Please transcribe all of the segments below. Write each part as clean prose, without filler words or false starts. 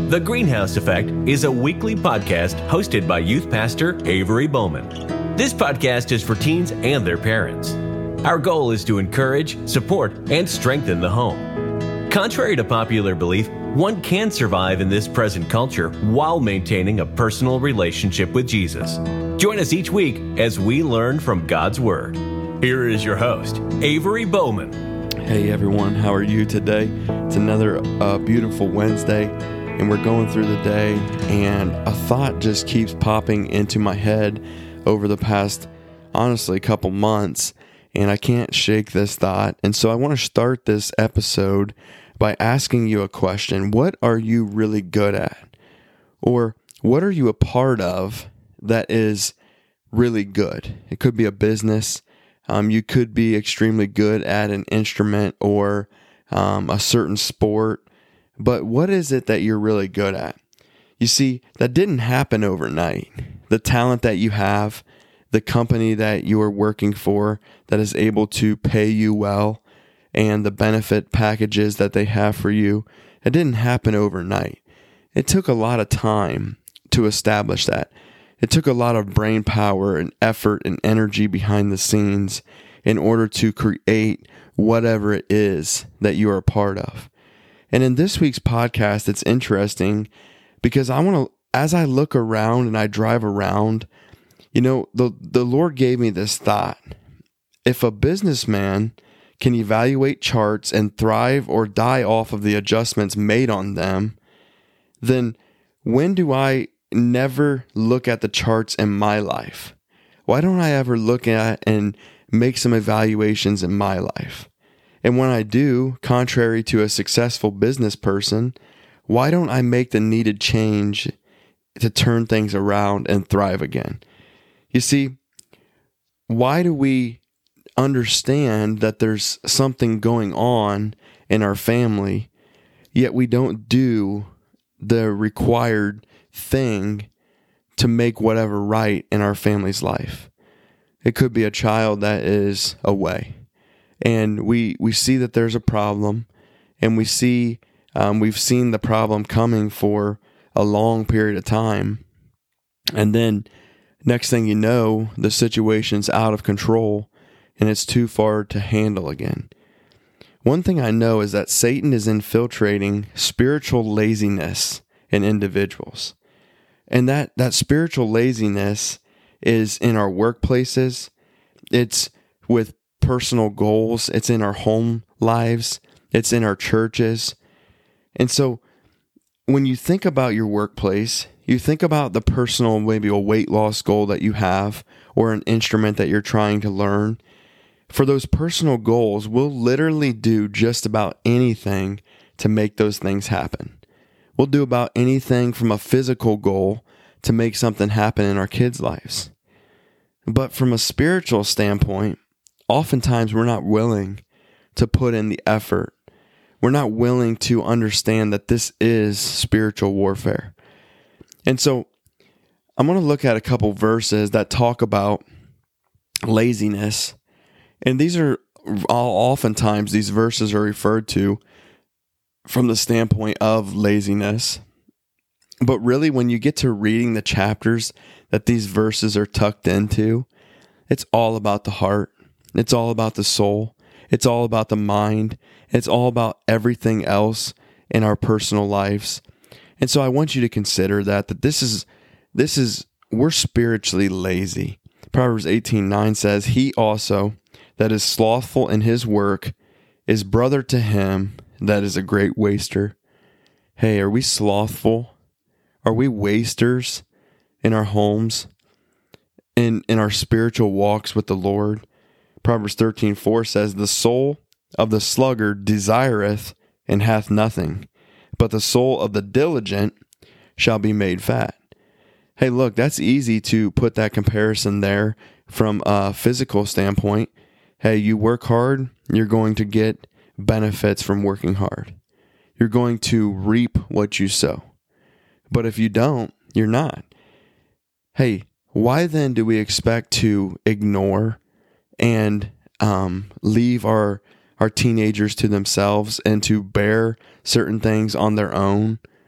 The Greenhouse Effect is a weekly podcast hosted by youth pastor Avery Bowman. This podcast is for teens and their parents. Our goal is to encourage, support, and strengthen the home. Contrary to popular belief, one can survive in this present culture while maintaining a personal relationship with Jesus. Join us each week as we learn from God's Word. Here is your host, Avery Bowman. Hey everyone, how are you today? It's another beautiful Wednesday, and we're going through the day, and a thought just keeps popping into my head over the past, honestly, couple months, and I can't shake this thought. And so I want to start this episode by asking you a question. What are you really good at? Or what are you a part of that is really good? It could be a business. You could be extremely good at an instrument or a certain sport. But what is it that you're really good at? You see, that didn't happen overnight. The talent that you have, the company that you are working for that is able to pay you well, and the benefit packages that they have for you, it didn't happen overnight. It took a lot of time to establish that. It took a lot of brain power and effort and energy behind the scenes in order to create whatever it is that you are a part of. And in this week's podcast, it's interesting because as I look around and I drive around, the Lord gave me this thought. If a businessman can evaluate charts and thrive or die off of the adjustments made on them, then when do I never look at the charts in my life? Why don't I ever look at and make some evaluations in my life? And when I do, contrary to a successful business person, why don't I make the needed change to turn things around and thrive again? You see, why do we understand that there's something going on in our family, yet we don't do the required thing to make whatever right in our family's life? It could be a child that is away, and we see that there's a problem, and we've seen the problem coming for a long period of time, and then next thing you know, the situation's out of control and it's too far to handle again. One thing I know is that Satan is infiltrating spiritual laziness in individuals. And that spiritual laziness is in our workplaces. It's with personal goals. It's in our home lives. It's in our churches. And so when you think about your workplace, you think about the personal, maybe a weight loss goal that you have or an instrument that you're trying to learn. For those personal goals, we'll literally do just about anything to make those things happen. We'll do about anything from a physical goal to make something happen in our kids' lives. But from a spiritual standpoint, oftentimes we're not willing to put in the effort. We're not willing to understand that this is spiritual warfare. And so I'm going to look at a couple verses that talk about laziness. And these are oftentimes these verses are referred to from the standpoint of laziness. But really, when you get to reading the chapters that these verses are tucked into, it's all about the heart. It's all about the soul. It's all about the mind. It's all about everything else in our personal lives. And so I want you to consider that we're spiritually lazy. Proverbs 18:9 says, "He also that is slothful in his work is brother to him that is a great waster." Hey, are we slothful? Are we wasters in our homes, in our spiritual walks with the Lord? Proverbs 13:4 says, "The soul of the sluggard desireth and hath nothing, but the soul of the diligent shall be made fat." Hey, look, that's easy to put that comparison there from a physical standpoint. Hey, you work hard, you're going to get benefits from working hard. You're going to reap what you sow. But if you don't, you're not. Hey, why then do we expect to ignore and leave our teenagers to themselves and to bear certain things on their own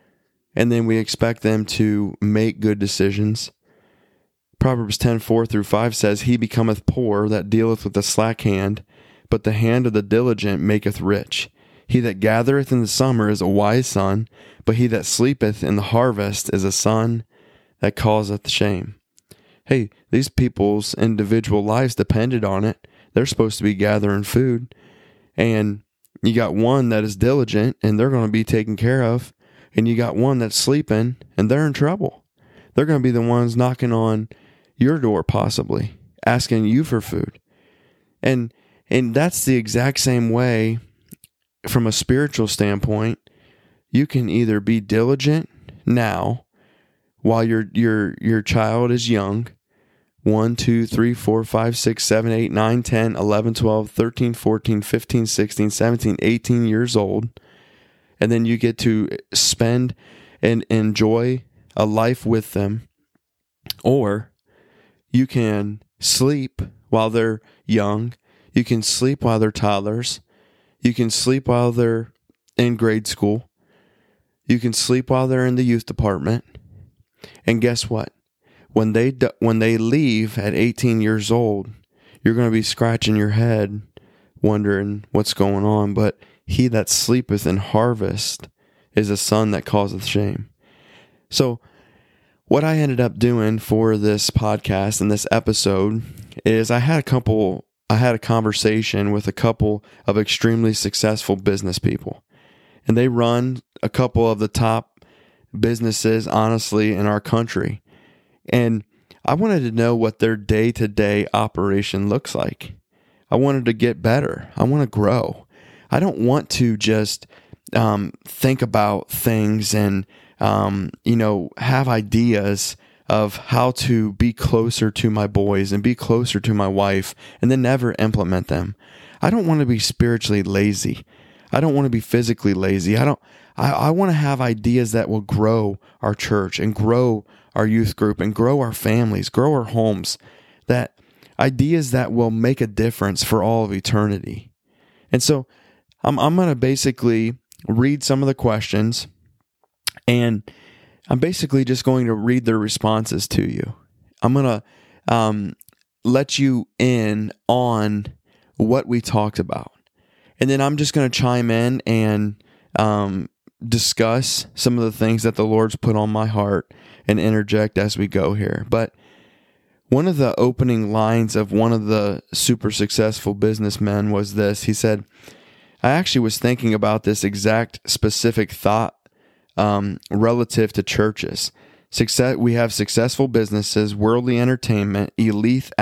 and then we expect them to make good decisions. Proverbs 10:4-5 says, He becometh poor that dealeth with the slack hand, but the hand of the diligent maketh rich. He that gathereth in the summer is a wise son, but he that sleepeth in the harvest is a son that causeth shame. Hey, these people's individual lives depended on it. They're supposed to be gathering food, and you got one that is diligent, and they're going to be taken care of, and you got one that's sleeping, and they're in trouble. They're going to be the ones knocking on your door, possibly, asking you for food. And that's the exact same way from a spiritual standpoint. You can either be diligent now while your child is young, 1, 2, 3, 4, 5, 6, 7, 8, 9, 10, 11, 12, 13, 14, 15, 16, 17, 18 years old. And then you get to spend and enjoy a life with them. Or you can sleep while they're young. You can sleep while they're toddlers. You can sleep while they're in grade school. You can sleep while they're in the youth department. And guess what? When they leave at 18 years old, you're going to be scratching your head wondering what's going on. But he that sleepeth in harvest is a son that causeth shame. So what I ended up doing for this podcast and this episode is I had a conversation with a couple of extremely successful business people. And they run a couple of the top businesses, honestly, in our country. And I wanted to know what their day-to-day operation looks like. I wanted to get better. I want to grow. I don't want to just think about things and, have ideas of how to be closer to my boys and be closer to my wife and then never implement them. I don't want to be spiritually lazy. I don't want to be physically lazy. I want to have ideas that will grow our church and grow our youth group and grow our families, grow our homes, that ideas that will make a difference for all of eternity. And so I'm going to basically read some of the questions, and I'm basically just going to read their responses to you. I'm going to let you in on what we talked about. And then I'm just going to chime in and discuss some of the things that the Lord's put on my heart and interject as we go here. But one of the opening lines of one of the super successful businessmen was this. He said, I actually was thinking about this exact specific thought relative to churches. We have successful businesses, worldly entertainment, elite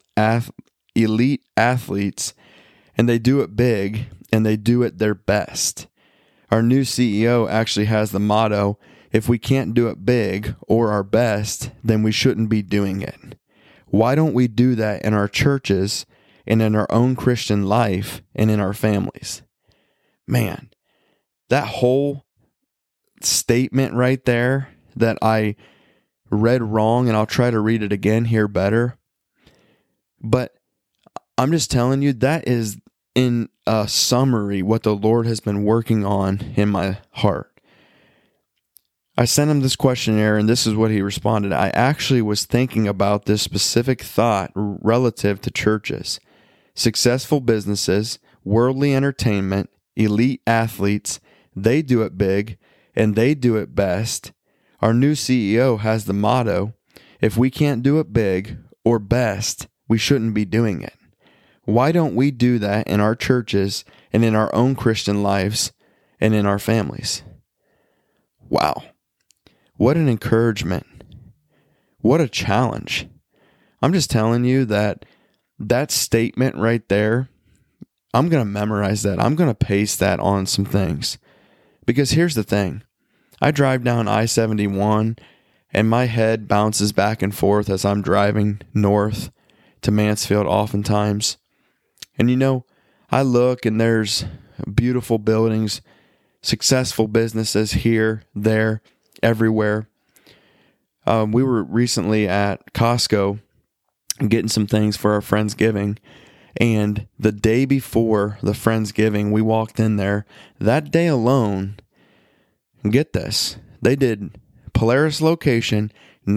athletes, and they do it big, and they do it their best. Our new CEO actually has the motto, if we can't do it big or our best, then we shouldn't be doing it. Why don't we do that in our churches and in our own Christian life and in our families? Man, that whole statement right there that I read wrong, and I'll try to read it again here better. But I'm just telling you, that is in a summary what the Lord has been working on in my heart. I sent him this questionnaire, and this is what he responded. I actually was thinking about this specific thought relative to churches, successful businesses, worldly entertainment, elite athletes. They do it big, and they do it best. Our new CEO has the motto, if we can't do it big or best, we shouldn't be doing it. Why don't we do that in our churches and in our own Christian lives and in our families? Wow. What an encouragement. What a challenge. I'm just telling you that statement right there, I'm going to memorize that. I'm going to paste that on some things. Because here's the thing. I drive down I-71 and my head bounces back and forth as I'm driving north to Mansfield oftentimes. And I look and there's beautiful buildings, successful businesses here, there, everywhere. We were recently at Costco getting some things for our Friendsgiving. And the day before the Friendsgiving, we walked in there. That day alone, get this, They did Polaris location,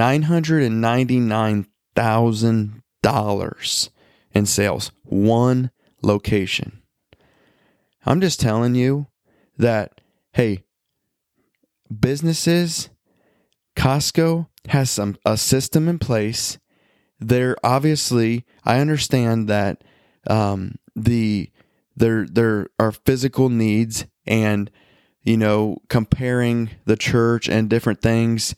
$999,000 in sales. One location. I'm just telling you that, hey, businesses, Costco has a system in place. They're obviously, I understand that there are physical needs, and comparing the church and different things,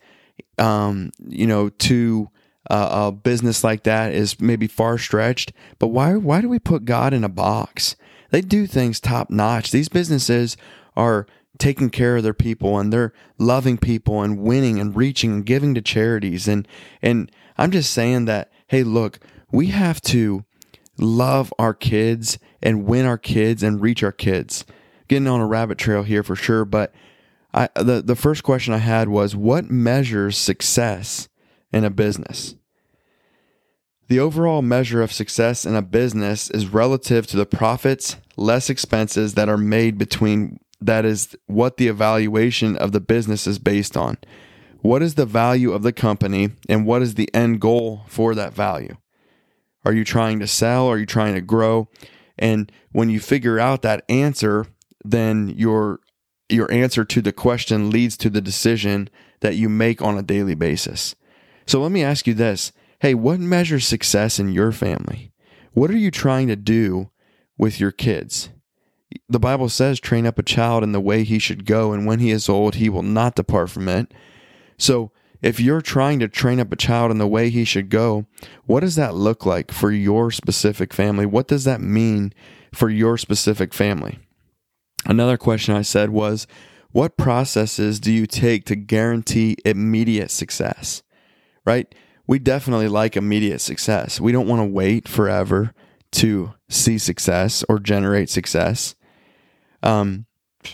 to a business like that is maybe far stretched. But why do we put God in a box? They do things top notch. These businesses are taking care of their people, and they're loving people and winning and reaching and giving to charities. And I'm just saying that, hey, look, we have to love our kids and win our kids and reach our kids. Getting on a rabbit trail here for sure, but the first question I had was, what measures success in a business? The overall measure of success in a business is relative to the profits, less expenses that are made between. That is what the evaluation of the business is based on. What is the value of the company, and what is the end goal for that value? Are you trying to sell? Are you trying to grow? And when you figure out that answer, then your answer to the question leads to the decision that you make on a daily basis. So let me ask you this. Hey, what measures success in your family? What are you trying to do with your kids? The Bible says, train up a child in the way he should go, and when he is old, he will not depart from it. So if you're trying to train up a child in the way he should go, what does that look like for your specific family? What does that mean for your specific family? Another question I said was, what processes do you take to guarantee immediate success? Right? We definitely like immediate success. We don't want to wait forever to see success or generate success. Daily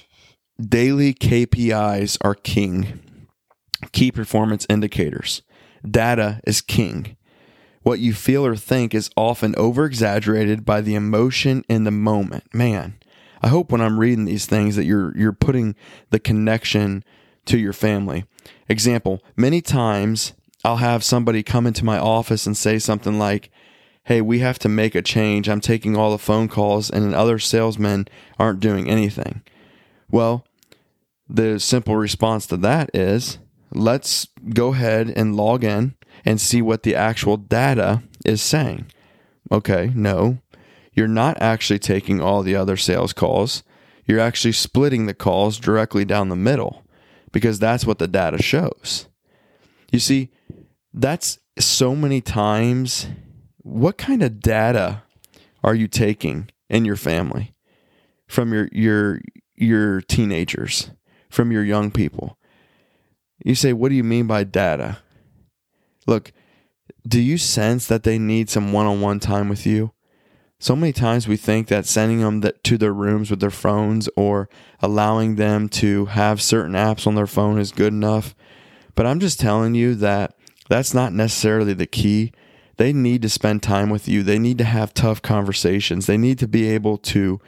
KPIs are king. Key performance indicators. Data is king. What you feel or think is often over-exaggerated by the emotion in the moment. Man, I hope when I'm reading these things that you're putting the connection to your family. Example, many times I'll have somebody come into my office and say something like, hey, we have to make a change. I'm taking all the phone calls and other salesmen aren't doing anything. Well, the simple response to that is, let's go ahead and log in and see what the actual data is saying. Okay, no, you're not actually taking all the other sales calls. You're actually splitting the calls directly down the middle, because that's what the data shows. You see, that's so many times. What kind of data are you taking in your family from your teenagers, from your young people? You say, what do you mean by data? Look, do you sense that they need some one-on-one time with you? So many times we think that sending them to their rooms with their phones or allowing them to have certain apps on their phone is good enough. But I'm just telling you that that's not necessarily the key. They need to spend time with you. They need to have tough conversations. They need to be able to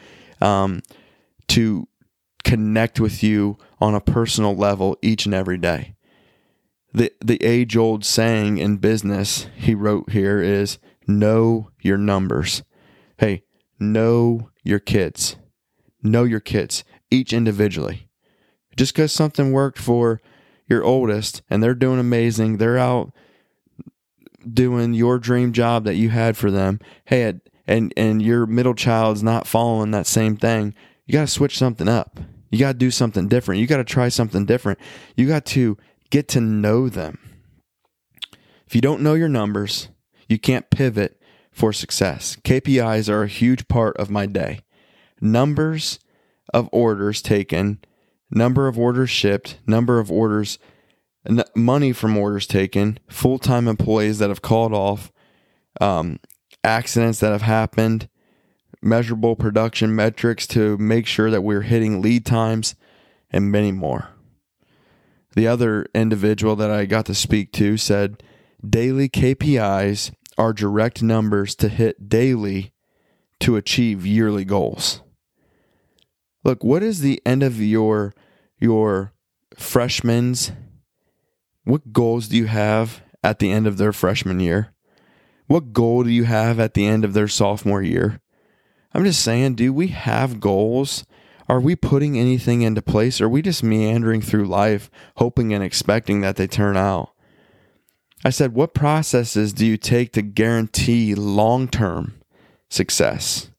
connect with you on a personal level each and every day. The age-old saying in business he wrote here is, know your numbers. Hey, know your kids. Know your kids, each individually. Just because something worked for your oldest and they're doing amazing, they're out doing your dream job that you had for them, hey, and your middle child's not following that same thing, you got to switch something up. You got to do something different. You got to try something different. You got to get to know them. If you don't know your numbers, you can't pivot for success. KPIs are a huge part of my day. Numbers of orders taken, number of orders shipped, number of orders, money from orders taken, full-time employees that have called off, accidents that have happened, measurable production metrics to make sure that we're hitting lead times, and many more. The other individual that I got to speak to said, daily KPIs are direct numbers to hit daily to achieve yearly goals. Look, what is the end of your what goals do you have at the end of their freshman year? What goal do you have at the end of their sophomore year? I'm just saying, do we have goals? Are we putting anything into place? Or are we just meandering through life, hoping and expecting that they turn out? I said, what processes do you take to guarantee long-term success?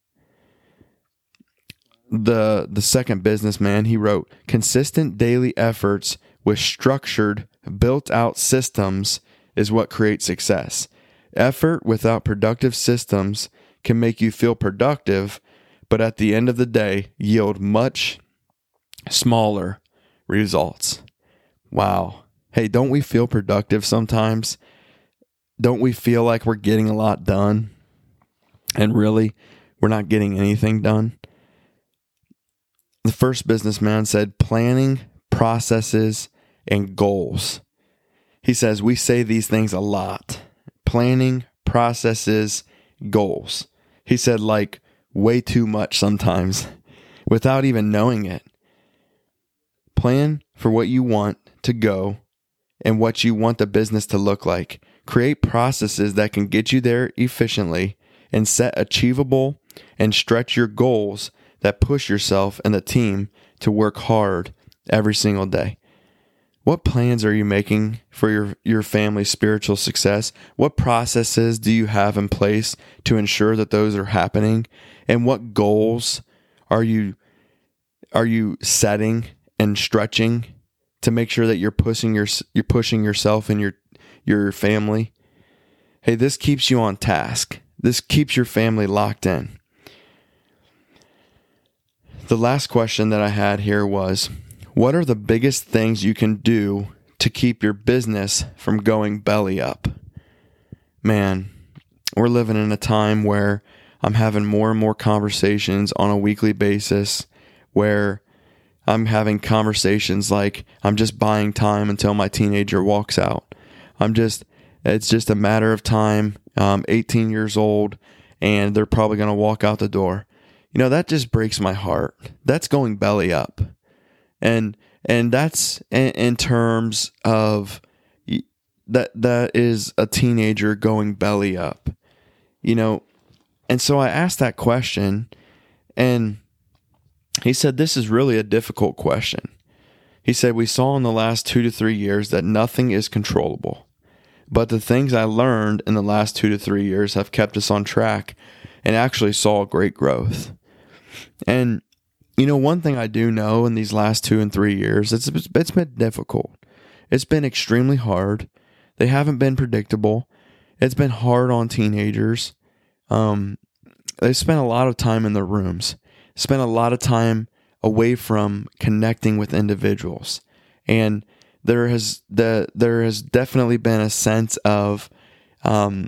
The second businessman, he wrote, consistent daily efforts with structured, built-out systems is what creates success. Effort without productive systems can make you feel productive, but at the end of the day, yield much smaller results. Wow. Hey, don't we feel productive sometimes? Don't we feel like we're getting a lot done? And really, we're not getting anything done? The first businessman said planning, processes, and goals. He says we say these things a lot. Planning, processes, goals. He said like way too much sometimes without even knowing it. Plan for what you want to go and what you want the business to look like. Create processes that can get you there efficiently and set achievable and stretch your goals that push yourself and the team to work hard every single day. What plans are you making for your family's spiritual success? What processes do you have in place to ensure that those are happening? And what goals are you setting and stretching to make sure that you're pushing yourself and your family? Hey, this keeps you on task. This keeps your family locked in. The last question that I had here was, what are the biggest things you can do to keep your business from going belly up? Man, we're living in a time where I'm having more and more conversations on a weekly basis where I'm having conversations like I'm just buying time until my teenager walks out. It's just a matter of time. I'm 18 years old and they're probably going to walk out the door. You know, that just breaks my heart. That's going belly up. And that's in terms of that is a teenager going belly up, you know. And so I asked that question and he said, this is really a difficult question. He said, we saw in the last 2 to 3 years that nothing is controllable, but the things I learned in the last 2 to 3 years have kept us on track and actually saw great growth. And you know, one thing I do know in these last 2 and 3 years, it's been difficult. It's been extremely hard. They haven't been predictable. It's been hard on teenagers. They spent a lot of time in their rooms, spent a lot of time away from connecting with individuals. And there has definitely been a sense of a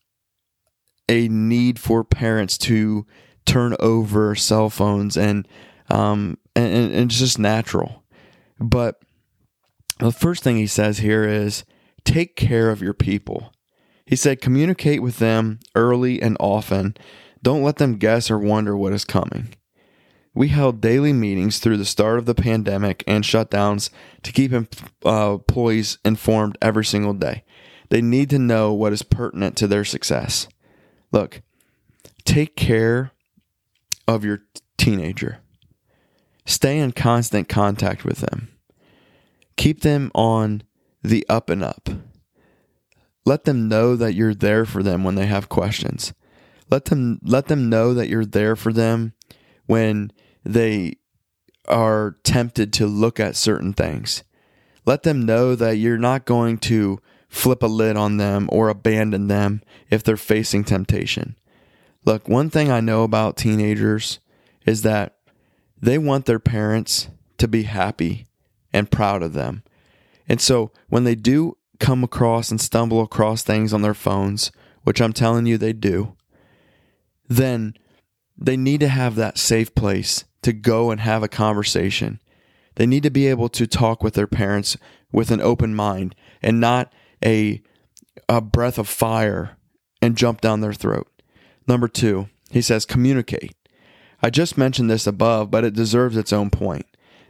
need for parents to turn over cell phones and it's just natural. But the first thing he says here is take care of your people. He said, communicate with them early and often. Don't let them guess or wonder what is coming. We held daily meetings through the start of the pandemic and shutdowns to keep employees informed every single day. They need to know what is pertinent to their success. Look, take care of your teenager. Stay in constant contact with them. Keep them on the up and up. Let them know that you're there for them when they have questions. Let them know that you're there for them when they are tempted to look at certain things. Let them know that you're not going to flip a lid on them or abandon them if they're facing temptation. Look, one thing I know about teenagers is that they want their parents to be happy and proud of them. And so when they do come across and stumble across things on their phones, which I'm telling you they do, then they need to have that safe place to go and have a conversation. They need to be able to talk with their parents with an open mind and not a breath of fire and jump down their throat. Number 2, he says, communicate. I just mentioned this above, but it deserves its own point.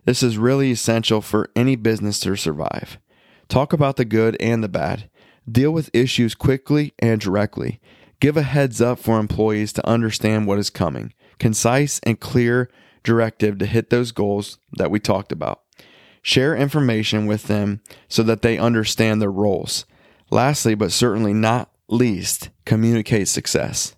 This is really essential for any business to survive. Talk about the good and the bad. Deal with issues quickly and directly. Give a heads up for employees to understand what is coming. Concise and clear directive to hit those goals that we talked about. Share information with them so that they understand their roles. Lastly, but certainly not least, communicate success.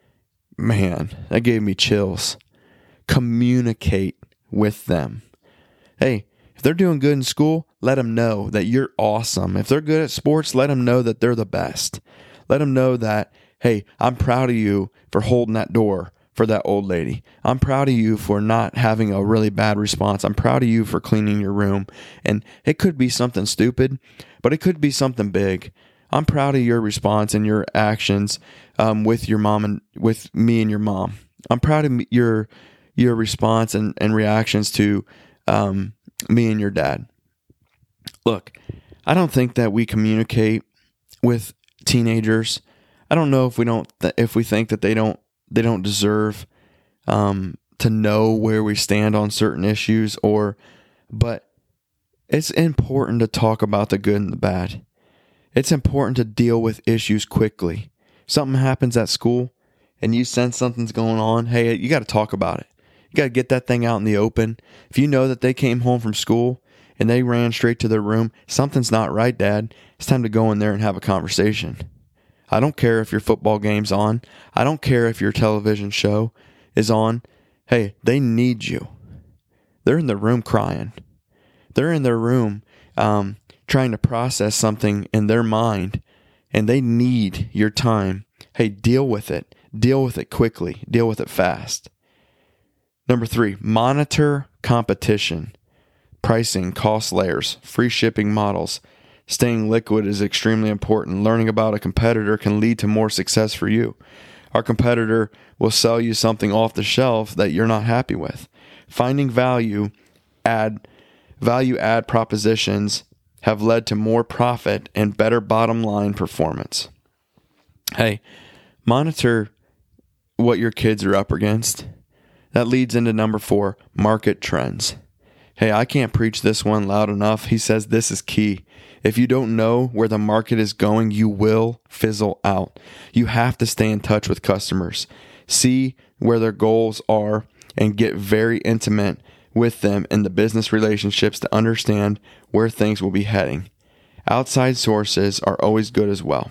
Man, that gave me chills. Communicate with them. Hey, if they're doing good in school, let them know that you're awesome. If they're good at sports, let them know that they're the best. Let them know that, hey, I'm proud of you for holding that door for that old lady. I'm proud of you for not having a really bad response. I'm proud of you for cleaning your room. And it could be something stupid, but it could be something big. I'm proud of your response and your actions with your mom and with me and your mom. I'm proud of your response and reactions to me and your dad. Look, I don't think that we communicate with teenagers. I don't know if we think that they don't deserve to know where we stand on certain issues, but it's important to talk about the good and the bad. It's important to deal with issues quickly. Something happens at school and you sense something's going on. Hey, you got to talk about it. You got to get that thing out in the open. If you know that they came home from school and they ran straight to their room, something's not right, Dad. It's time to go in there and have a conversation. I don't care if your football game's on. I don't care if your television show is on. Hey, they need you. They're in the room crying. They're in their room trying to process something in their mind, and they need your time. Hey, deal with it. Deal with it quickly. Deal with it fast. Number 3, monitor competition. Pricing, cost layers, free shipping models. Staying liquid is extremely important. Learning about a competitor can lead to more success for you. Our competitor will sell you something off the shelf that you're not happy with. Finding value add propositions have led to more profit and better bottom line performance. Hey, monitor what your kids are up against. That leads into number 4, market trends. Hey, I can't preach this one loud enough. He says this is key. If you don't know where the market is going, you will fizzle out. You have to stay in touch with customers. See where their goals are and get very intimate with them in the business relationships to understand where things will be heading. Outside sources are always good as well.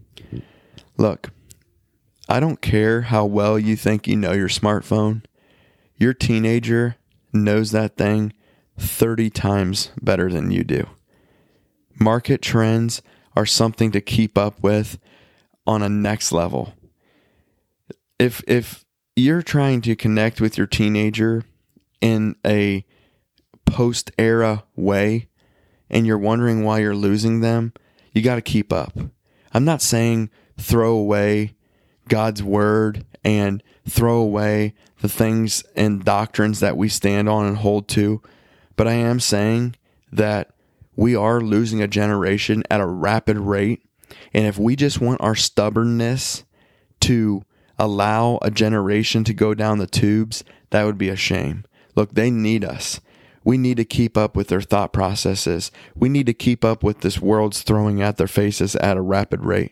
Look, I don't care how well you think you know your smartphone. Your teenager knows that thing 30 times better than you do. Market trends are something to keep up with on a next level. If you're trying to connect with your teenager in a post-era way and you're wondering why you're losing them, you got to keep up. I'm not saying throw away God's word and throw away the things and doctrines that we stand on and hold to, but I am saying that we are losing a generation at a rapid rate, and if we just want our stubbornness to allow a generation to go down the tubes, that would be a shame. Look, they need us. We need to keep up with their thought processes. We need to keep up with this world's throwing at their faces at a rapid rate.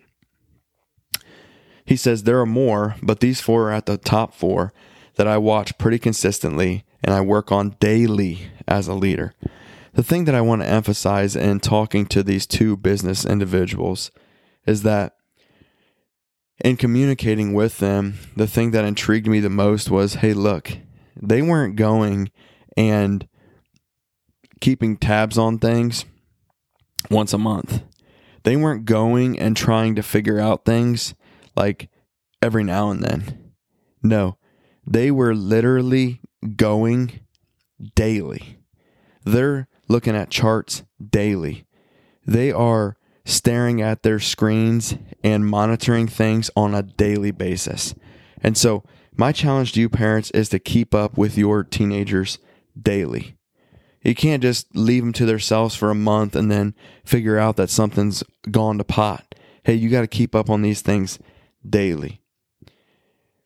He says there are more, but these 4 are at the top 4 that I watch pretty consistently and I work on daily as a leader. The thing that I want to emphasize in talking to these 2 business individuals is that in communicating with them, the thing that intrigued me the most was, hey, look, they weren't going and keeping tabs on things once a month. They weren't going and trying to figure out things like every now and then. No, they were literally going daily. They're looking at charts daily. They are staring at their screens and monitoring things on a daily basis. And so my challenge to you parents is to keep up with your teenagers daily. You can't just leave them to themselves for a month and then figure out that something's gone to pot. Hey, you got to keep up on these things daily.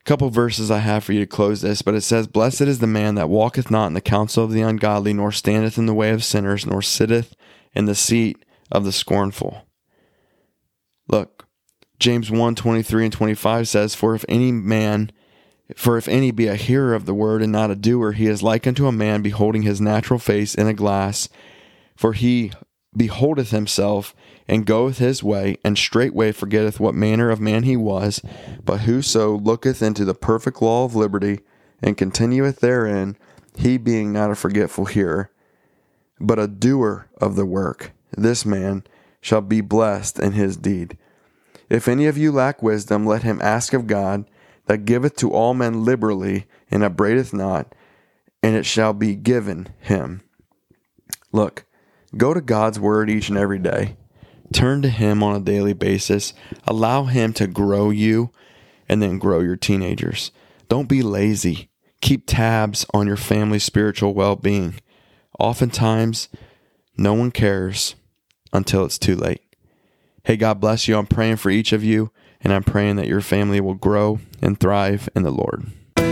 couple verses I have for you to close this, but it says, "Blessed is the man that walketh not in the counsel of the ungodly, nor standeth in the way of sinners, nor sitteth in the seat of the scornful." Look, James 1:23 and 25 says, For if any be a hearer of the word and not a doer, he is like unto a man beholding his natural face in a glass. For he beholdeth himself, and goeth his way, and straightway forgetteth what manner of man he was. But whoso looketh into the perfect law of liberty, and continueth therein, he being not a forgetful hearer, but a doer of the work, this man shall be blessed in his deed. If any of you lack wisdom, let him ask of God, that giveth to all men liberally, and upbraideth not, and it shall be given him. Look, go to God's word each and every day. Turn to him on a daily basis. Allow him to grow you and then grow your teenagers. Don't be lazy. Keep tabs on your family's spiritual well-being. Oftentimes, no one cares until it's too late. Hey, God bless you. I'm praying for each of you, and I'm praying that your family will grow and thrive in the Lord.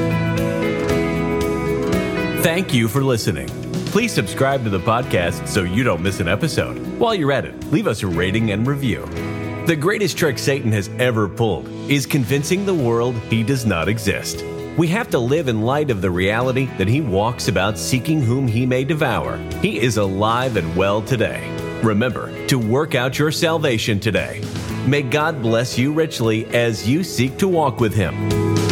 Thank you for listening. Please subscribe to the podcast so you don't miss an episode. While you're at it, leave us a rating and review. The greatest trick Satan has ever pulled is convincing the world he does not exist. We have to live in light of the reality that he walks about seeking whom he may devour. He is alive and well today. Remember to work out your salvation today. May God bless you richly as you seek to walk with him.